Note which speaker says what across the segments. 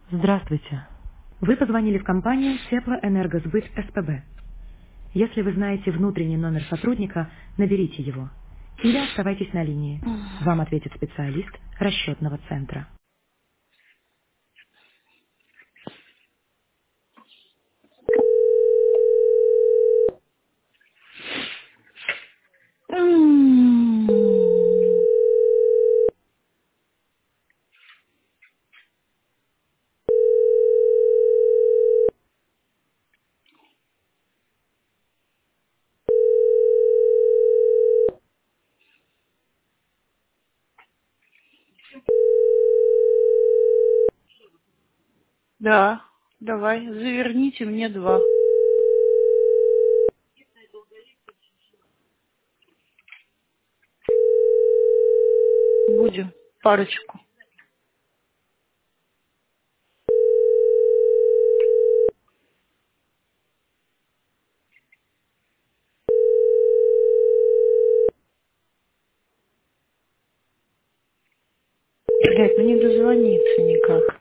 Speaker 1: Здравствуйте. Вы позвонили в компанию Теплоэнергосбыт СПБ. Если вы знаете внутренний номер сотрудника, наберите его. Или оставайтесь на линии. Вам ответит специалист расчетного центра.
Speaker 2: М. Да, давай, заверните мне два. Будем парочку. Блять, ну не дозвониться никак.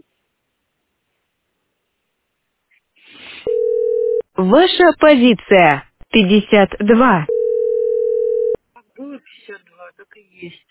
Speaker 1: Ваша позиция 52.
Speaker 2: Было 52, так и есть.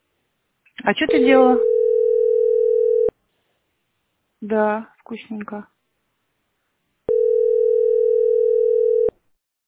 Speaker 2: А что ты делала? Да, вкусненько.